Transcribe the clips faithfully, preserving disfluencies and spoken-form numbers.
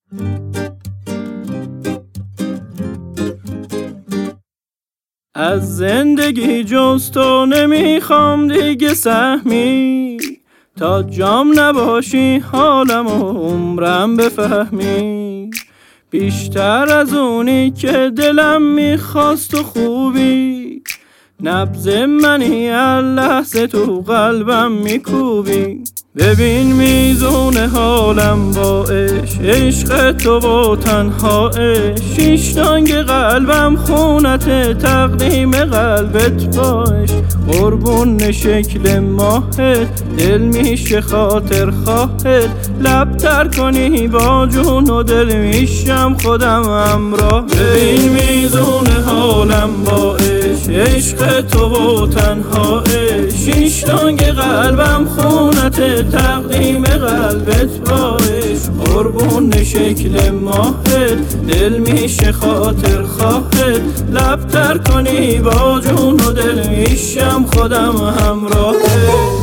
از زندگی جز تو نمیخوام دیگه سهمی، تا جام نباشی حالم و عمرم بفهمی. بیشتر از اونی که دلم میخواست و خوبی، نبض منی هر لحظه تو قلبم میکوبی. ببین میزون حالم با عشق، عشق تو با تنهایش. شیش تانگ قلبم خونت، تقدیم قلبت باش. قربون شکل ماهت، دل میشه خاطر خواهت. لب تر کنی با جون و دل میشم خودم همراه. ببین میزون حالم با عشق، عشق تو با تنهایش. شیش تانگ قلبم خونت، تقدیم قلبت باش. قربون شکل ماهت، دل میشه خاطر خواهت. لب تر کنی با جون و دل میشم خودم همراهت.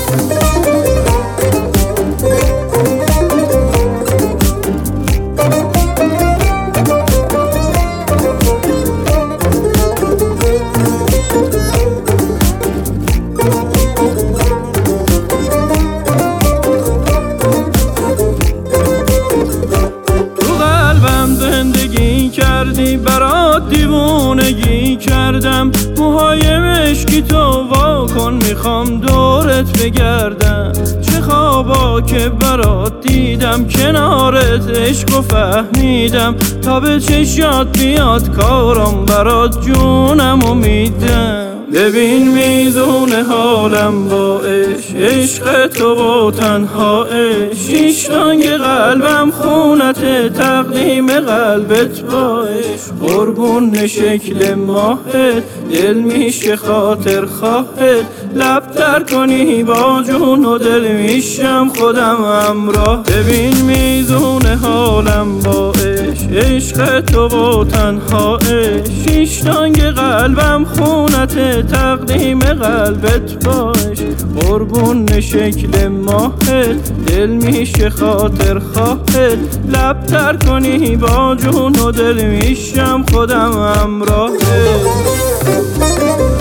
کردی برات دیوونگی کردم، موهای مشکی تو وا کن میخوام دورت بگردم. چه خوابا که برات دیدم، کنارت عشق و فهمیدم. تا به چشات بیاد کارم برات جونم و میدم. ببین میزون حالم با عشق، عشق تو با تنهایش. شیش تانگ قلبم خونت، تقدیم قلبت باش. قربون شکل ماهت، دل میشه خاطر خواهت. لب تر کنی با جون و دل میشم خودم همراه. ببین میزون حالم با عشق، عشق تو با تنهایش. شیش تانگ قلبم خونت، تقدیم قلبت باش. قربون شکل ماهت، دل میشه خاطر خواهت. لب تر کنی با جون و دل میشم خودم همراهت.